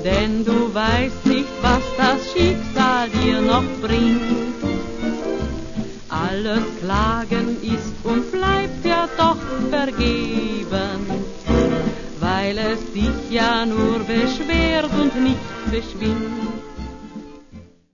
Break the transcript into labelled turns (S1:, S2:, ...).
S1: denn du weißt nicht, was das Schicksal dir noch bringt. Alles Klagen ist und bleibt ja doch vergebens, weil es dich ja nur beschwert und nicht beschwingt.